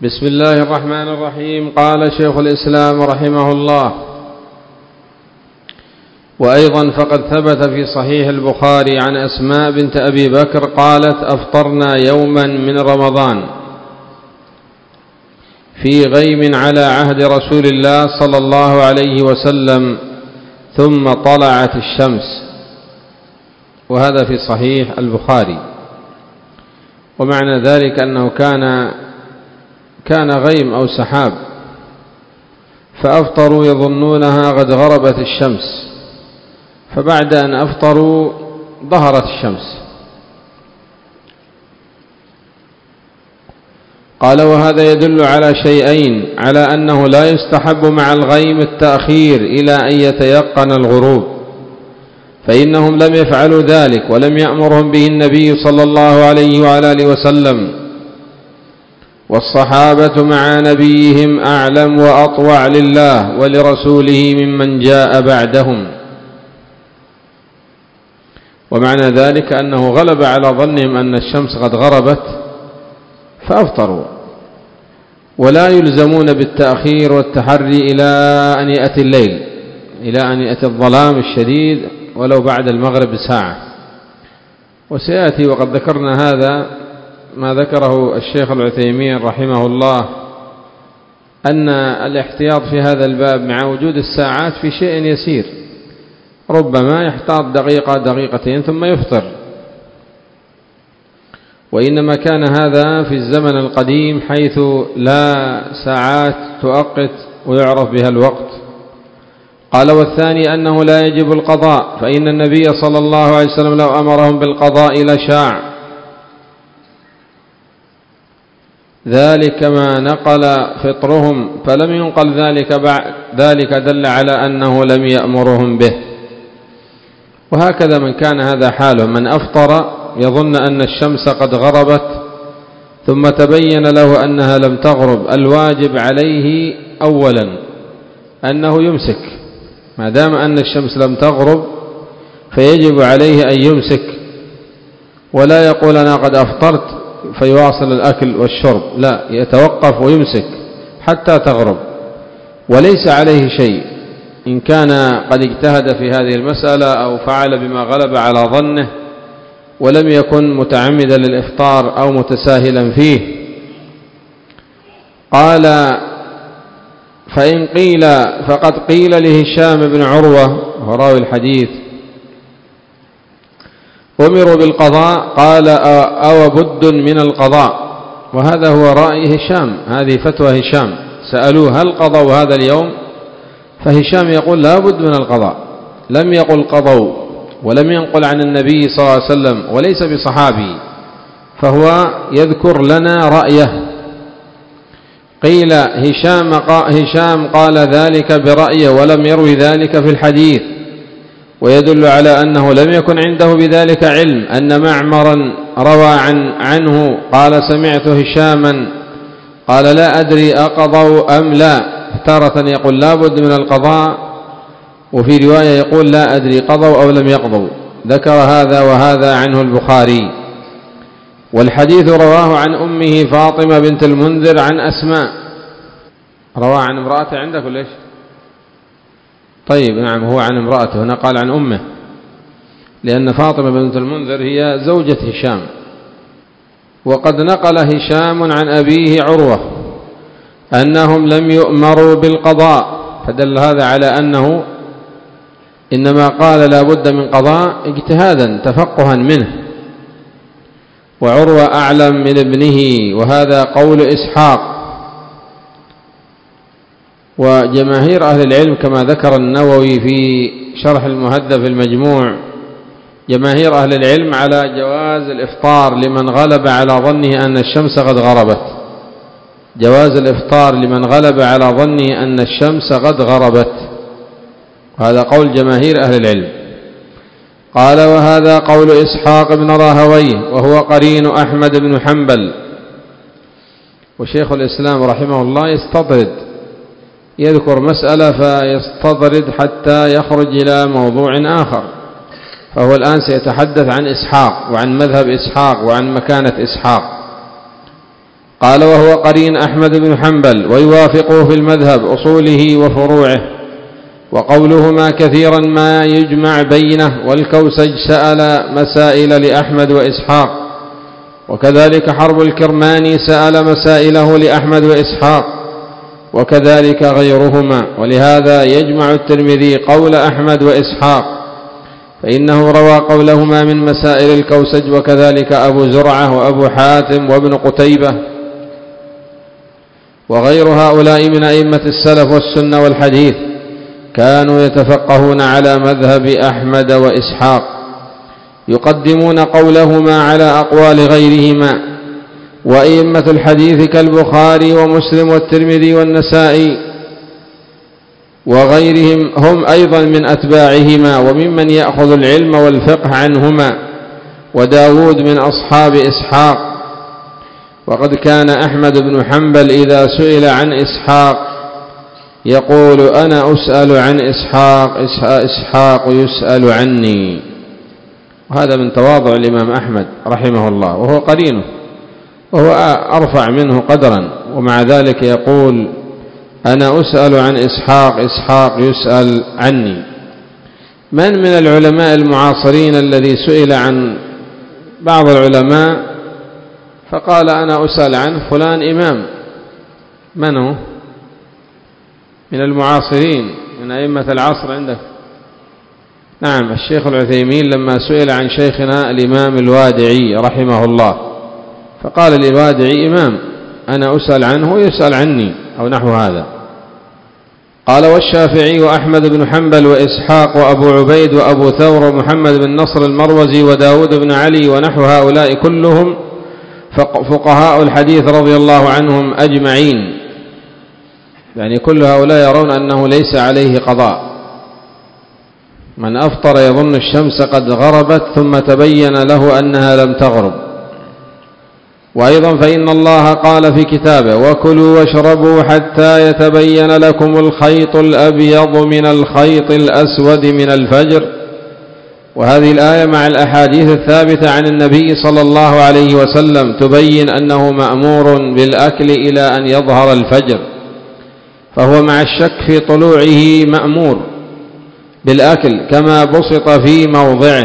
بسم الله الرحمن الرحيم. قال شيخ الإسلام رحمه الله: وأيضا فقد ثبت في صحيح البخاري عن أسماء بنت أبي بكر قالت: أفطرنا يوما من رمضان في غيم على عهد رسول الله صلى الله عليه وسلم ثم طلعت الشمس. وهذا في صحيح البخاري. ومعنى ذلك أنه كان غيم أو سحاب، فأفطروا يظنونها قد غربت الشمس، فبعد أن أفطروا ظهرت الشمس. قال: وهذا يدل على شيئين: على أنه لا يستحب مع الغيم التأخير إلى أن يتيقن الغروب، فإنهم لم يفعلوا ذلك ولم يأمرهم به النبي صلى الله عليه وعلى آله وسلم، والصحابة مع نبيهم أعلم وأطوع لله ولرسوله ممن جاء بعدهم. ومعنى ذلك أنه غلب على ظنهم أن الشمس قد غربت فأفطروا، ولا يلزمون بالتأخير والتحري إلى أن يأتي الليل، إلى أن يأتي الظلام الشديد ولو بعد المغرب بساعة. وسيأتي وقد ذكرنا هذا ما ذكره الشيخ العثيمين رحمه الله، أن الاحتياط في هذا الباب مع وجود الساعات في شيء يسير، ربما يحتاط دقيقة دقيقتين ثم يفطر. وإنما كان هذا في الزمن القديم حيث لا ساعات تؤقت ويعرف بها الوقت. قال: والثاني أنه لا يجب القضاء، فإن النبي صلى الله عليه وسلم لو أمرهم بالقضاء لشاع ذلك ما نقل فطرهم، فلم ينقل ذلك دل على أنه لم يأمرهم به. وهكذا من كان هذا حاله، من أفطر يظن أن الشمس قد غربت ثم تبين له أنها لم تغرب، الواجب عليه أولا أنه يمسك، ما دام أن الشمس لم تغرب فيجب عليه أن يمسك، ولا يقول أنا قد أفطرت فيواصل الأكل والشرب، لا، يتوقف ويمسك حتى تغرب، وليس عليه شيء إن كان قد اجتهد في هذه المسألة أو فعل بما غلب على ظنه ولم يكن متعمدا للإفطار أو متساهلا فيه. قال: فإن قيل فقد قيل لهشام بن عروة وهو راوي الحديث: أمروا بالقضاء، قال: أو بد من القضاء. وهذا هو رأي هشام، هذه فتوى هشام. سألوه: هل قضوا هذا اليوم؟ فهشام يقول: لا بد من القضاء، لم يقل قضوا، ولم ينقل عن النبي صلى الله عليه وسلم، وليس بصحابي، فهو يذكر لنا رأيه. قيل: هشام قال ذلك برأيه ولم يروي ذلك في الحديث، ويدل على أنه لم يكن عنده بذلك علم. أن معمرا روى عنه قال: سمعت هشاما قال: لا أدري أقضوا أم لا. تارة يقول لا بد من القضاء، وفي رواية يقول لا أدري قضوا أو لم يقضوا. ذكر هذا وهذا عنه البخاري. والحديث رواه عن أمه فاطمة بنت المنذر عن أسماء. رواه عن امرأته عندك ولا إيش؟ طيب، نعم، هو عن امرأته، هنا قال عن أمه، لأن فاطمة بنت المنذر هي زوجة هشام. وقد نقل هشام عن أبيه عروة أنهم لم يؤمروا بالقضاء، فدل هذا على أنه إنما قال لا بد من قضاء اجتهادا تفقها منه، وعروة أعلم من ابنه، وهذا قول إسحاق. وجماهير أهل العلم كما ذكر النووي في شرح المهذب المجموع، جماهير أهل العلم على جواز الإفطار لمن غلب على ظنه أن الشمس قد غربت، جواز الإفطار لمن غلب على ظنه أن الشمس قد غربت، وهذا قول جماهير أهل العلم. قال: وهذا قول إسحاق بن راهويه وهو قرين أحمد بن حنبل. وشيخ الإسلام رحمه الله يستطرد، يذكر مسألة فيستطرد حتى يخرج إلى موضوع آخر، فهو الآن سيتحدث عن إسحاق وعن مذهب إسحاق وعن مكانة إسحاق. قال وهو قرين أحمد بن حنبل ويوافقه في المذهب أصوله وفروعه. وقولهما كثيرا ما يجمع بينه. والكوسج سأل مسائل لأحمد وإسحاق، وكذلك حرب الكرماني سأل مسائله لأحمد وإسحاق، وكذلك غيرهما. ولهذا يجمع الترمذي قول أحمد وإسحاق، فإنه روى قولهما من مسائل الكوسج، وكذلك أبو زرعة وأبو حاتم وابن قتيبة وغير هؤلاء من أئمة السلف والسنة والحديث كانوا يتفقهون على مذهب أحمد وإسحاق، يقدمون قولهما على أقوال غيرهما. وأئمة الحديث كالبخاري ومسلم والترمذي والنسائي وغيرهم هم أيضا من أتباعهما وممن يأخذ العلم والفقه عنهما. وداود من أصحاب إسحاق، وقد كان أحمد بن حنبل إذا سئل عن إسحاق يقول أنا أسأل عن إسحاق، إسحاق يسأل عني. وهذا من تواضع الإمام أحمد رحمه الله، وهو قرينه وهو أرفع منه قدرا، ومع ذلك يقول أنا أسأل عن إسحاق، إسحاق يسأل عني. من العلماء المعاصرين الذي سئل عن بعض العلماء فقال أنا أسأل عنه فلان إمام؟ من هو من المعاصرين من أئمة العصر عندك؟ نعم، الشيخ العثيمين لما سئل عن شيخنا الإمام الوادعي رحمه الله فقال الوادعي إمام، أنا أسأل عنه ويسأل عني، أو نحو هذا. قال والشافعي وأحمد بن حنبل وإسحاق وأبو عبيد وأبو ثور ومحمد بن نصر المروزي وداود بن علي ونحو هؤلاء كلهم فقهاء الحديث رضي الله عنهم أجمعين، يعني كل هؤلاء يرون أنه ليس عليه قضاء. من أفطر يظن الشمس قد غربت ثم تبين له أنها لم تغرب. وأيضا فإن الله قال في كتابه وكلوا واشربوا حتى يتبين لكم الخيط الأبيض من الخيط الأسود من الفجر. وهذه الآية مع الأحاديث الثابتة عن النبي صلى الله عليه وسلم تبين أنه مأمور بالأكل إلى أن يظهر الفجر، فهو مع الشك في طلوعه مأمور بالأكل كما بسط في موضعه.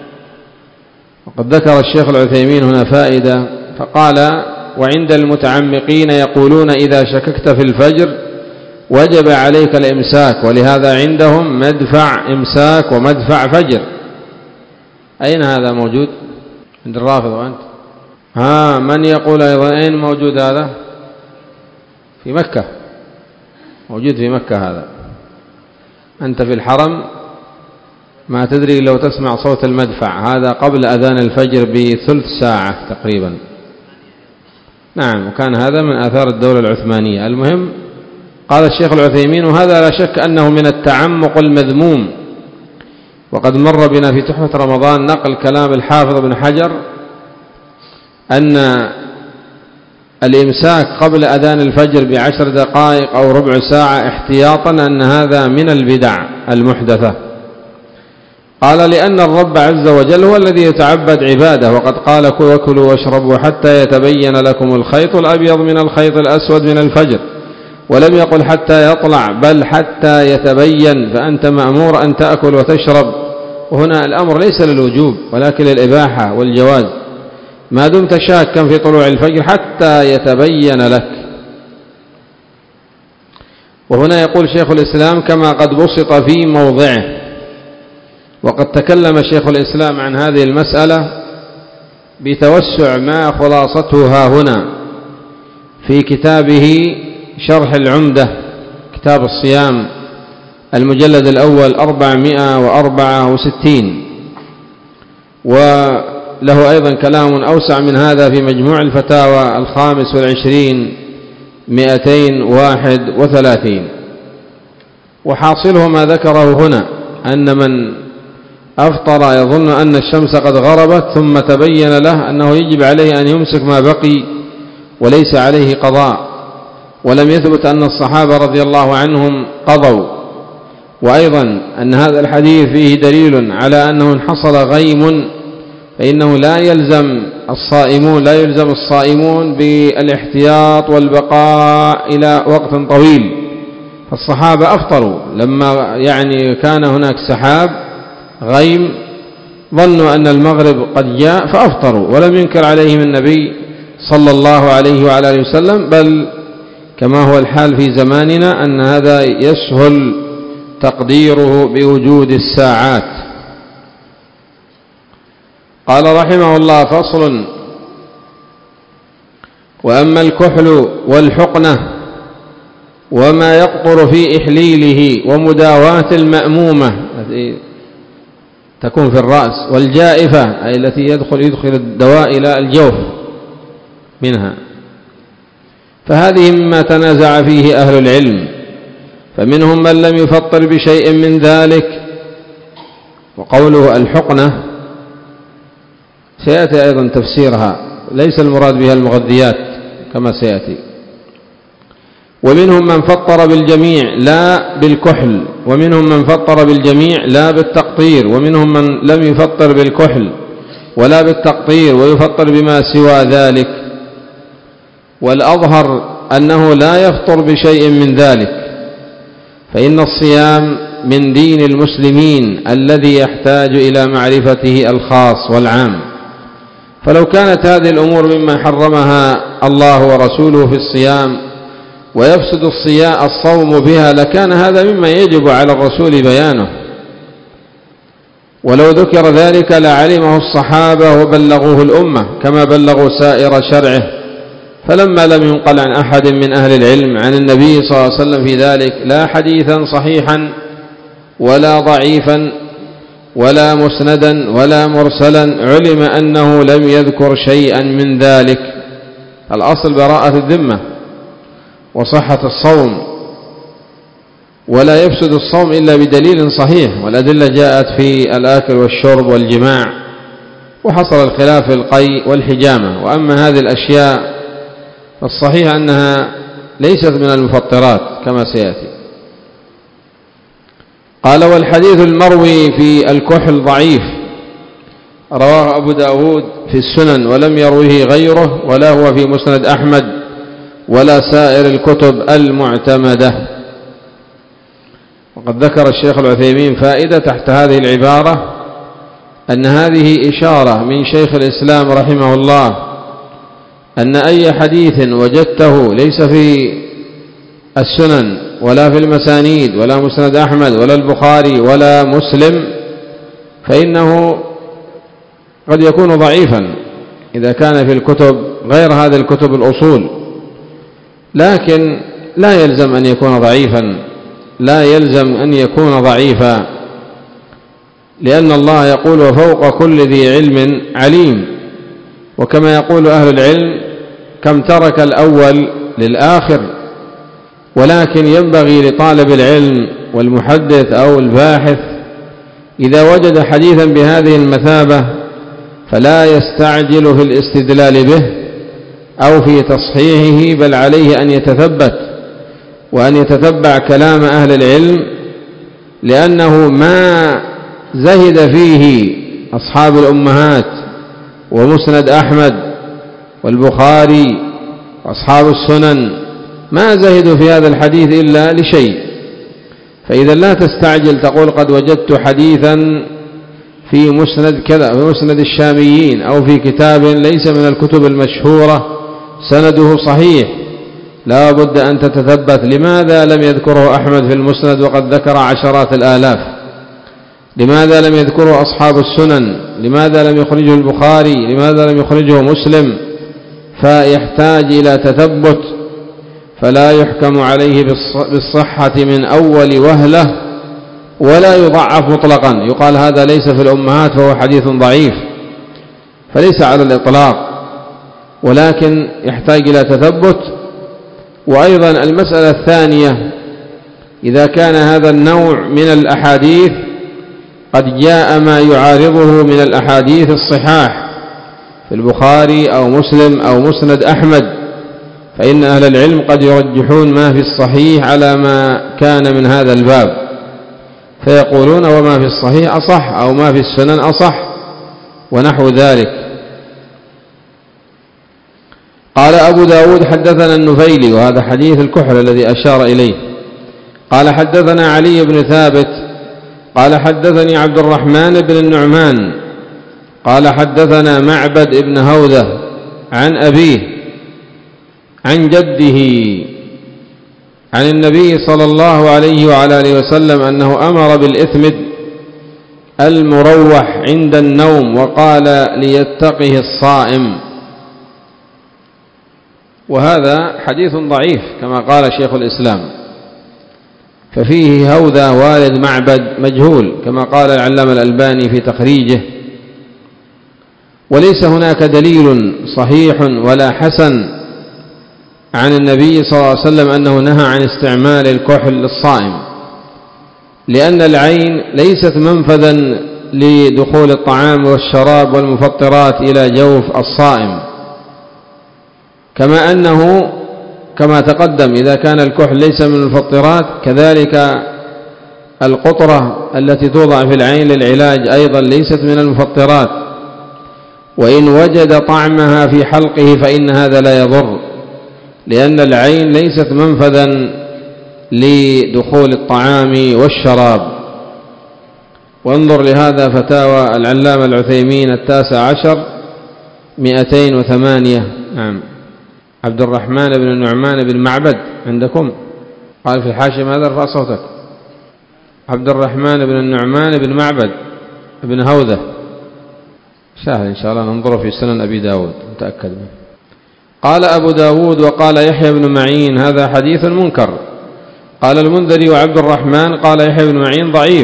وقد ذكر الشيخ العثيمين هنا فائدة فقال وعند المتعمقين يقولون إذا شككت في الفجر وجب عليك الإمساك، ولهذا عندهم مدفع إمساك ومدفع فجر. أين هذا موجود؟ عند الرافض وأنت؟ من يقول أيضا أين موجود هذا؟ في مكة، موجود في مكة هذا. أنت في الحرم ما تدري لو تسمع صوت المدفع، هذا قبل أذان الفجر بثلث ساعة تقريبا. نعم، وكان هذا من آثار الدولة العثمانية. المهم قال الشيخ العثيمين وهذا لا شك أنه من التعمق المذموم. وقد مر بنا في تحفة رمضان نقل كلام الحافظ بن حجر أن الإمساك قبل أذان الفجر ب10 دقائق أو ربع ساعة احتياطا أن هذا من البدع المحدثة. قال لأن الرب عز وجل هو الذي يتعبد عباده، وقد قال وكلوا واشربوا حتى يتبين لكم الخيط الأبيض من الخيط الأسود من الفجر، ولم يقل حتى يطلع بل حتى يتبين، فأنت مأمور أن تأكل وتشرب. وهنا الأمر ليس للوجوب ولكن للإباحة والجواز ما دمت شاكا في طلوع الفجر حتى يتبين لك. وهنا يقول شيخ الإسلام كما قد بسط في موضعه. وقد تكلم شيخ الإسلام عن هذه المسألة بتوسع ما خلاصته ها هنا في كتابه شرح العمدة، كتاب الصيام، المجلد الأول 464. وله أيضا كلام أوسع من هذا في مجموع الفتاوى 25 231. وحاصله ما ذكره هنا أن من أفطر يظن أن الشمس قد غربت ثم تبين له أنه يجب عليه أن يمسك ما بقي وليس عليه قضاء، ولم يثبت أن الصحابة رضي الله عنهم قضوا. وأيضا أن هذا الحديث فيه دليل على أنه حصل غيم فإنه لا يلزم الصائمون بالاحتياط والبقاء إلى وقت طويل. فالصحابة أفطروا لما كان هناك سحاب غيم، ظنوا أن المغرب قد جاء فأفطروا، ولم ينكر عليهم النبي صلى الله عليه وعلى آله وسلم، بل كما هو الحال في زماننا أن هذا يسهل تقديره بوجود الساعات. قال رحمه الله: فصل: وأما الكحل والحقنة وما يقطر في إحليله ومداواة المأمومة تكون في الرأس، والجائفة أي التي يدخل الدواء إلى الجوف منها، فهذه مما تنازع فيه أهل العلم، فمنهم من لم يفطر بشيء من ذلك. وقوله الحقنة سيأتي أيضا تفسيرها، ليس المراد بها المغذيات كما سيأتي. ومنهم من فطر بالجميع لا بالكحل، ومنهم من فطر بالجميع لا بالتقطير، ومنهم من لم يفطر بالكحل ولا بالتقطير ويفطر بما سوى ذلك. والأظهر أنه لا يفطر بشيء من ذلك، فإن الصيام من دين المسلمين الذي يحتاج إلى معرفته الخاص والعام. فلو كانت هذه الأمور مما حرمها الله ورسوله في الصيام ويفسد الصوم بها لكان هذا مما يجب على الرسول بيانه، ولو ذكر ذلك لعلمه الصحابة وبلغوه الأمة كما بلغوا سائر شرعه. فلما لم ينقل عن أحد من أهل العلم عن النبي صلى الله عليه وسلم في ذلك لا حديثا صحيحا ولا ضعيفا ولا مسندا ولا مرسلا، علم أنه لم يذكر شيئا من ذلك. الأصل براءة الذمة وصحة الصوم، ولا يفسد الصوم إلا بدليل صحيح، والأدلة جاءت في الآكل والشرب والجماع، وحصل الخلاف في القيء والحجامة. وأما هذه الأشياء فالصحيح أنها ليست من المفطرات كما سيأتي. قال: والحديث المروي في الكحل ضعيف، رواه أبو داود في السنن ولم يروه غيره، ولا هو في مسند أحمد ولا سائر الكتب المعتمدة. وقد ذكر الشيخ العثيمين فائدة تحت هذه العبارة، أن هذه إشارة من شيخ الإسلام رحمه الله أن أي حديث وجدته ليس في السنن ولا في المسانيد ولا مسند أحمد ولا البخاري ولا مسلم فإنه قد يكون ضعيفا إذا كان في الكتب غير هذه الكتب الأصول، لكن لا يلزم أن يكون ضعيفا، لا يلزم أن يكون ضعيفا، لأن الله يقول: وفوق كل ذي علم عليم. وكما يقول أهل العلم: كم ترك الأول للآخر. ولكن ينبغي لطالب العلم والمحدث أو الباحث إذا وجد حديثا بهذه المثابة فلا يستعجل في الاستدلال به أو في تصحيحه، بل عليه أن يتثبت وأن يتتبع كلام أهل العلم، لأنه ما زهد فيه أصحاب الأمهات ومسند أحمد والبخاري وأصحاب السنن، ما زهدوا في هذا الحديث إلا لشيء. فإذا لا تستعجل تقول قد وجدت حديثا في مسند كذا، في مسند الشاميين، أو في كتاب ليس من الكتب المشهورة سنده صحيح. لا بد أن تتثبت لماذا لم يذكره أحمد في المسند وقد ذكر عشرات الآلاف؟ لماذا لم يذكره أصحاب السنن؟ لماذا لم يخرجه البخاري؟ لماذا لم يخرجه مسلم؟ فيحتاج إلى تثبت، فلا يحكم عليه بالصحة من أول وهلة ولا يضعف مطلقا، يقال هذا ليس في الأمهات فهو حديث ضعيف، فليس على الإطلاق، ولكن يحتاج إلى تثبت. وأيضا المسألة الثانية، إذا كان هذا النوع من الأحاديث قد جاء ما يعارضه من الأحاديث الصحاح في البخاري أو مسلم أو مسند أحمد، فإن أهل العلم قد يرجحون ما في الصحيح على ما كان من هذا الباب، فيقولون وما في الصحيح أصح، أو ما في السنن أصح، ونحو ذلك. قال أبو داود حدثنا النفيلي، وهذا حديث الكحل الذي أشار إليه. قال حدثنا علي بن ثابت قال حدثني عبد الرحمن بن النعمان قال حدثنا معبد بن هوذة عن أبيه عن جده عن النبي صلى الله عليه وعلى آله وسلم أنه أمر بالإثمد المروح عند النوم وقال ليتقه الصائم. وهذا حديث ضعيف كما قال شيخ الإسلام، ففيه هوذة والد معبد مجهول كما قال العلامة الألباني في تخريجه، وليس هناك دليل صحيح ولا حسن عن النبي صلى الله عليه وسلم أنه نهى عن استعمال الكحل للصائم، لأن العين ليست منفذا لدخول الطعام والشراب والمفطرات إلى جوف الصائم، كما أنه كما تقدم إذا كان الكحل ليس من المفطرات كذلك القطرة التي توضع في العين للعلاج أيضا ليست من المفطرات، وإن وجد طعمها في حلقه فإن هذا لا يضر، لأن العين ليست منفذا لدخول الطعام والشراب. وانظر لهذا فتاوى العلامة العثيمين 19 208. نعم. عبد الرحمن بن النعمان بن معبد عندكم قال في الحاشية ماذا؟ ارفع صوتك. عبد الرحمن بن النعمان بن معبد بن هوذة، سهل إن شاء الله ننظر في سنن أبي داود متأكد منه. قال أبو داود وقال يحيى بن معين هذا حديث منكر. قال المنذري وعبد الرحمن قال يحيى بن معين ضعيف.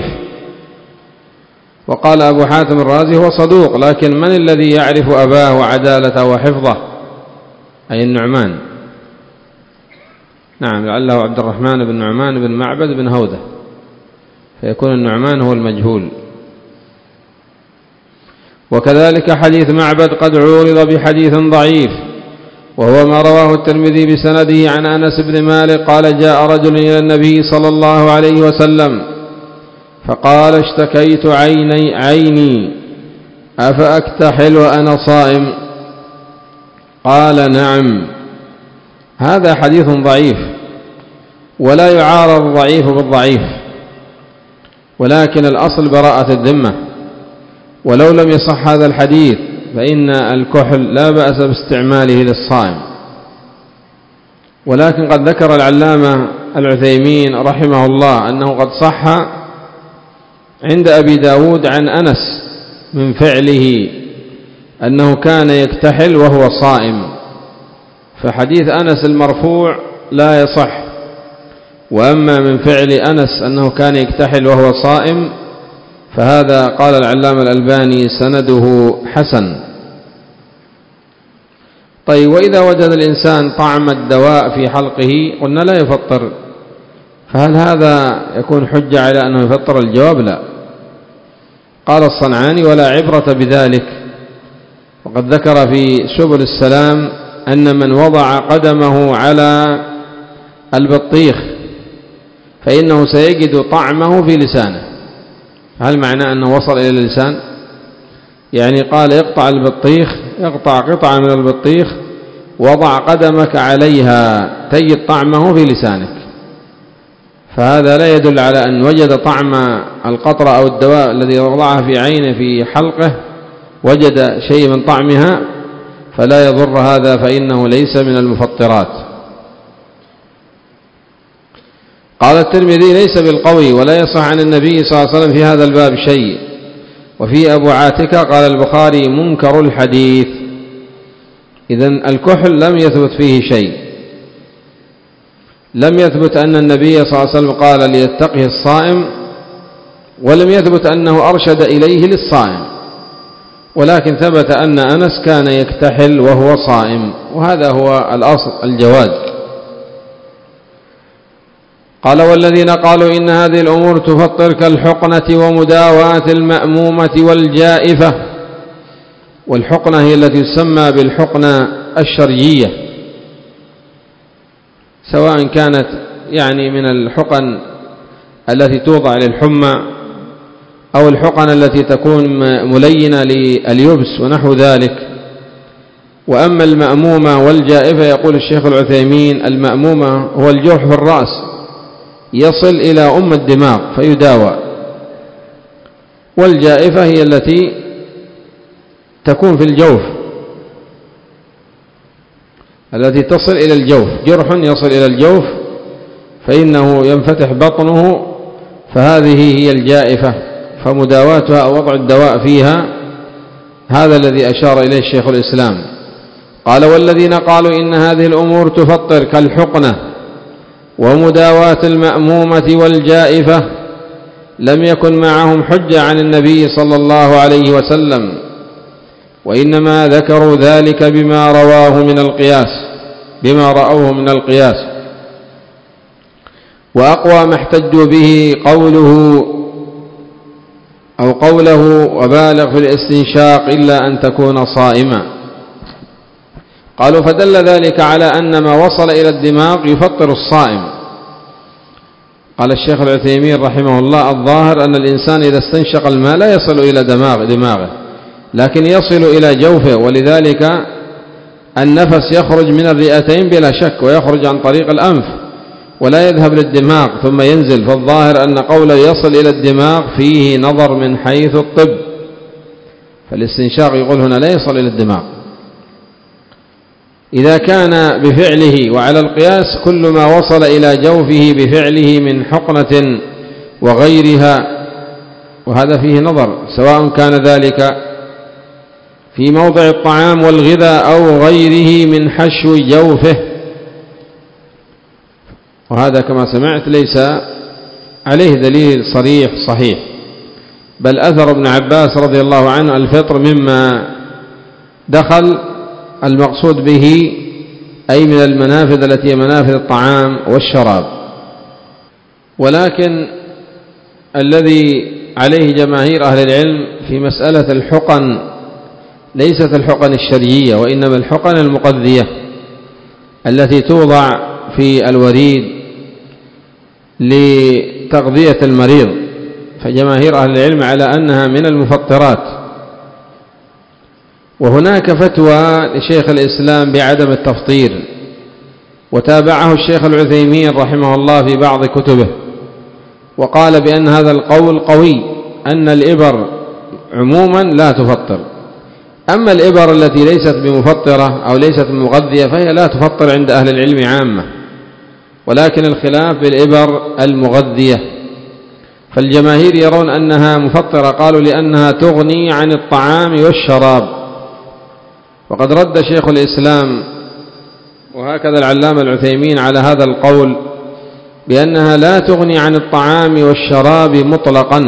وقال أبو حاتم الرازي هو صدوق، لكن من الذي يعرف أباه وعدالته وحفظه؟ أي النعمان. نعم، لعله عبد الرحمن بن نعمان بن معبد بن هوذة، فيكون النعمان هو المجهول. وكذلك حديث معبد قد عورض بحديث ضعيف، وهو ما رواه الترمذي بسنده عن أنس بن مالك قال جاء رجل إلى النبي صلى الله عليه وسلم فقال اشتكيت عيني أفأكتحل وأنا صائم؟ قال نعم. هذا حديث ضعيف، ولا يعارض الضعيف بالضعيف، ولكن الأصل براءة الذمة. ولو لم يصح هذا الحديث فإن الكحل لا بأس باستعماله للصائم. ولكن قد ذكر العلامة العثيمين رحمه الله أنه قد صح عند أبي داود عن أنس من فعله أنه كان يكتحل وهو صائم، فحديث أنس المرفوع لا يصح. وأما من فعل أنس أنه كان يكتحل وهو صائم فهذا قال العلامة الألباني سنده حسن. طيب، وإذا وجد الإنسان طعم الدواء في حلقه قلنا لا يفطر، فهل هذا يكون حجة على أنه يفطر؟ الجواب لا. قال الصنعاني ولا عبرة بذلك. وقد ذكر في سبل السلام أن من وضع قدمه على البطيخ فإنه سيجد طعمه في لسانه. هل معنى أنه وصل إلى اللسان؟ يعني قال يقطع البطيخ، يقطع قطعة من البطيخ وضع قدمك عليها تجد طعمه في لسانك، فهذا لا يدل على أن وجد طعم القطرة أو الدواء الذي وضعها في عينه في حلقه وجد شيء من طعمها، فلا يضر هذا، فإنه ليس من المفطرات. قال الترمذي ليس بالقوي ولا يصح عن النبي صلى الله عليه وسلم في هذا الباب شيء. وفي أبو عاتكة قال البخاري منكر الحديث. إذن الكحل لم يثبت فيه شيء، لم يثبت أن النبي صلى الله عليه وسلم قال ليتقه الصائم، ولم يثبت أنه أرشد إليه للصائم، ولكن ثبت أن أنس كان يكتحل وهو صائم، وهذا هو الأصل الجواز. قال والذين قالوا إن هذه الأمور تفطر كالحقنة ومداواة المأمومة والجائفة. والحقنة هي التي تسمى بالحقنة الشرجية، سواء كانت يعني من الحقن التي توضع للحمى أو الحقن التي تكون ملينة لليبس ونحو ذلك. وأما المأمومة والجائفة يقول الشيخ العثيمين المأمومة هو الجرح في الرأس يصل إلى الدماغ فيداوى، والجائفة هي التي تكون في الجوف، التي تصل إلى الجوف، جرح يصل إلى الجوف فإنه ينفتح بطنه، فهذه هي الجائفة، فمداواتها أو وضع الدواء فيها هذا الذي أشار إليه الشيخ الإسلام. قال والذين قالوا إن هذه الأمور تفطر كالحقنة ومداواة المأمومة والجائفة لم يكن معهم حجة عن النبي صلى الله عليه وسلم، وإنما ذكروا ذلك بما رأوه من القياس. وأقوى ما احتجوا به قوله وبالغ في الاستنشاق إلا أن تكون صائما. قالوا فدل ذلك على أن ما وصل إلى الدماغ يفطر الصائم. قال الشيخ العثيمين رحمه الله الظاهر أن الإنسان إذا استنشق الماء لا يصل إلى دماغه، لكن يصل إلى جوفه، ولذلك النفس يخرج من الرئتين بلا شك، ويخرج عن طريق الأنف ولا يذهب للدماغ ثم ينزل. فالظاهر أن قوله يصل إلى الدماغ فيه نظر من حيث الطب، فالاستنشاق يقول هنا لا يصل إلى الدماغ إذا كان بفعله. وعلى القياس كل ما وصل إلى جوفه بفعله من حقنة وغيرها، وهذا فيه نظر، سواء كان ذلك في موضع الطعام والغذاء أو غيره من حشو جوفه، وهذا كما سمعت ليس عليه دليل صريح صحيح، بل أثر ابن عباس رضي الله عنه الفطر مما دخل المقصود به أي من المنافذ التي هي منافذ الطعام والشراب. ولكن الذي عليه جماهير أهل العلم في مسألة الحقن ليست الحقن الشرجية، وإنما الحقن المقذية التي توضع في الوريد لتغذية المريض، فجماهير أهل العلم على أنها من المفطرات. وهناك فتوى لشيخ الإسلام بعدم التفطير، وتابعه الشيخ العثيمين رحمه الله في بعض كتبه، وقال بأن هذا القول قوي، أن الإبر عموما لا تفطر. أما الإبر التي ليست بمفطرة أو ليست مغذية فهي لا تفطر عند أهل العلم عامة، ولكن الخلاف بالإبر المغذية، فالجماهير يرون أنها مفطرة، قالوا لأنها تغني عن الطعام والشراب. وقد رد شيخ الإسلام وهكذا العلامة العثيمين على هذا القول بأنها لا تغني عن الطعام والشراب مطلقا.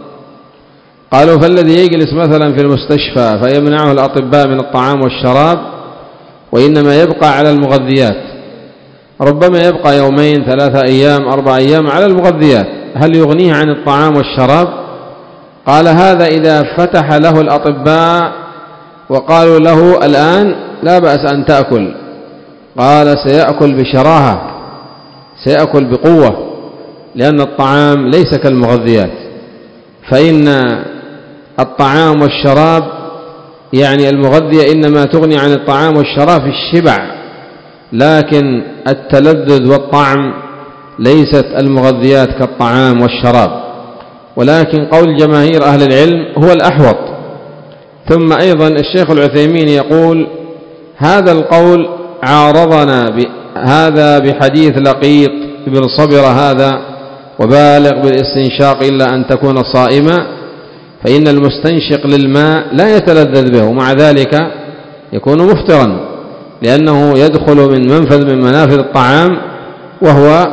قالوا فالذي يجلس مثلا في المستشفى فيمنعه الأطباء من الطعام والشراب وإنما يبقى على المغذيات، ربما يبقى 2 3 أيام 4 أيام على المغذيات، هل يغنيه عن الطعام والشراب؟ قال هذا إذا فتح له الأطباء وقالوا له الآن لا بأس أن تأكل، قال سيأكل بشراهة، سيأكل بقوة، لأن الطعام ليس كالمغذيات، فإن الطعام والشراب يعني المغذية إنما تغني عن الطعام والشراب في الشبع، لكن التلذذ والطعم ليست المغذيات كالطعام والشراب. ولكن قول جماهير أهل العلم هو الأحوط. ثم أيضا الشيخ العثيمين يقول هذا القول عارضنا هذا بحديث لقيط بن صبرة هذا وبالغ بالاستنشاق إلا أن تكون صائما، فإن المستنشق للماء لا يتلذذ به، ومع ذلك يكون مفطرا، لأنه يدخل من منفذ من منافذ الطعام وهو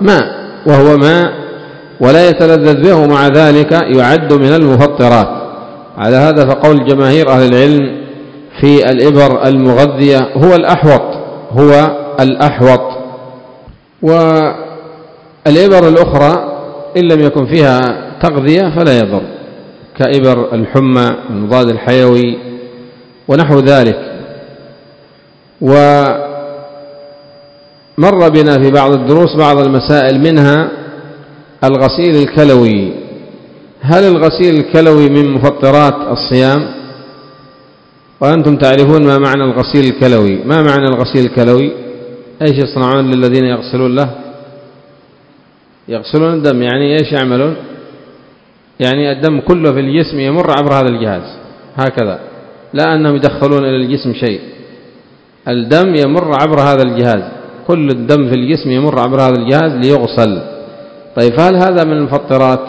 ماء ولا يتلذذ به، ومع ذلك يعد من المفطرات. على هذا فقول جماهير أهل العلم في الإبر المغذية هو الأحوط. والإبر الأخرى إن لم يكن فيها تغذية فلا يضر، كإبر الحمى المضاد الحيوي ونحو ذلك. ومر بنا في بعض الدروس بعض المسائل، منها الغسيل الكلوي، هل الغسيل الكلوي من مفطرات الصيام؟ وأنتم تعرفون ما معنى الغسيل الكلوي. ما معنى الغسيل الكلوي؟ إيش يصنعون للذين يغسلون له؟ يغسلون الدم، يعني إيش يعملون؟ يعني الدم كله في الجسم يمر عبر هذا الجهاز هكذا، لا أنهم يدخلون إلى الجسم شيء، الدم يمر عبر هذا الجهاز، كل الدم في الجسم يمر عبر هذا الجهاز ليغسل. طيب هل هذا من المفطرات؟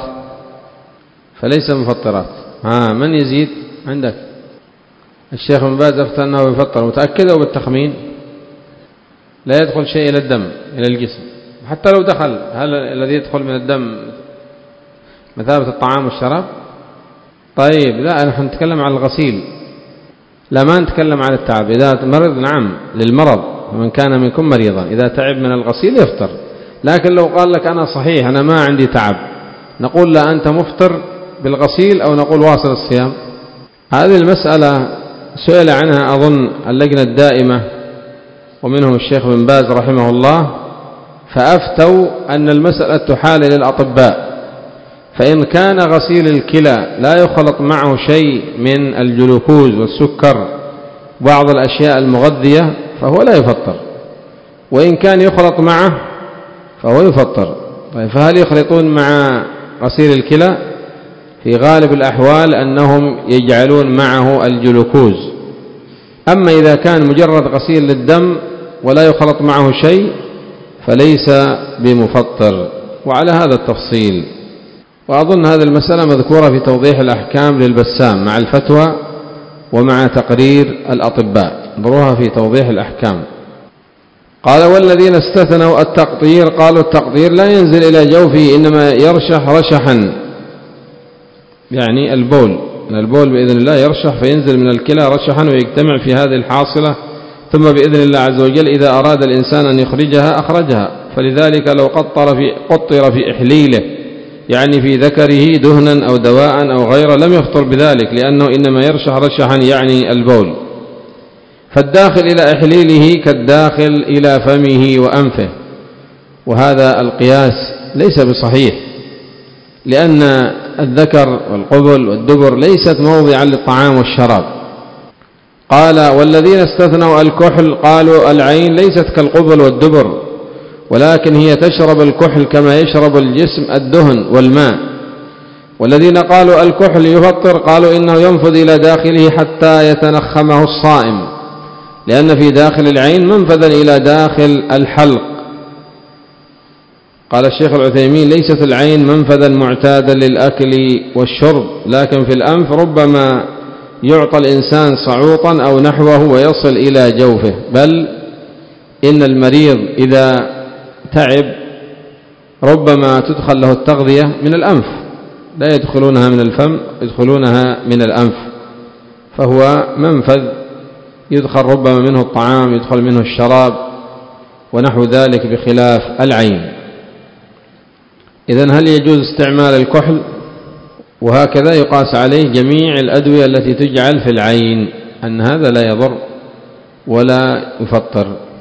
فليس مفطرات. من يزيد عندك؟ الشيخ بن باز أفتى أنه يفطر، متأكد أو بالتخمين؟ لا يدخل شيء إلى الدم إلى الجسم، حتى لو دخل، هل الذي يدخل من الدم مثابة الطعام والشراب؟ طيب لا، نحن نتكلم عن الغسيل، لا ما نتكلم عن التعب. إذا مرض نعم للمرض، ومن كان منكم مريضا إذا تعب من الغسيل يفطر. لكن لو قال لك أنا صحيح أنا ما عندي تعب، نقول لا أنت مفطر بالغسيل أو نقول واصل الصيام؟ هذه المسألة سئل عنها أظن اللجنة الدائمة ومنهم الشيخ بن باز رحمه الله، فأفتوا أن المسألة تحال للأطباء، فإن كان غسيل الكلى لا يخلط معه شيء من الجلوكوز والسكر بعض الأشياء المغذية فهو لا يفطر، وإن كان يخلط معه فهو يفطر. طيب فهل يخلطون مع غسيل الكلى؟ في غالب الأحوال أنهم يجعلون معه الجلوكوز. أما إذا كان مجرد غسيل للدم ولا يخلط معه شيء فليس بمفطر، وعلى هذا التفصيل. وأظن هذه المسألة مذكورة في توضيح الأحكام للبسام مع الفتوى ومع تقرير الأطباء، انظروها في توضيح الأحكام. قال والذين استثنوا التقطير قالوا التقطير لا ينزل إلى جوفه، إنما يرشح رشحا، يعني البول بإذن الله يرشح فينزل من الكلى رشحا ويجتمع في هذه الحاصلة، ثم بإذن الله عز وجل إذا أراد الإنسان أن يخرجها أخرجها. فلذلك لو قطر في إحليله، يعني في ذكره دهنا أو دواء أو غيره، لم يفطر بذلك، لأنه إنما يرشح رشحا يعني البول. فالداخل إلى إحليله كالداخل إلى فمه وأنفه، وهذا القياس ليس بصحيح، لأن الذكر والقبل والدبر ليست موضعا للطعام والشراب. قال والذين استثنوا الكحل قالوا العين ليست كالقبل والدبر، ولكن هي تشرب الكحل كما يشرب الجسم الدهن والماء. والذين قالوا الكحل يفطر قالوا إنه ينفذ إلى داخله حتى يتنخمه الصائم، لأن في داخل العين منفذا إلى داخل الحلق. قال الشيخ العثيمين ليست العين منفذا معتادا للأكل والشرب، لكن في الأنف ربما يعطى الإنسان صعوطا أو نحوه ويصل إلى جوفه، بل إن المريض إذا تعب ربما تدخل له التغذية من الأنف، لا يدخلونها من الفم، يدخلونها من الأنف، فهو منفذ يدخل ربما منه الطعام، يدخل منه الشراب ونحو ذلك، بخلاف العين. إذن هل يجوز استعمال الكحل؟ وهكذا يقاس عليه جميع الأدوية التي تجعل في العين، أن هذا لا يضر ولا يفطر.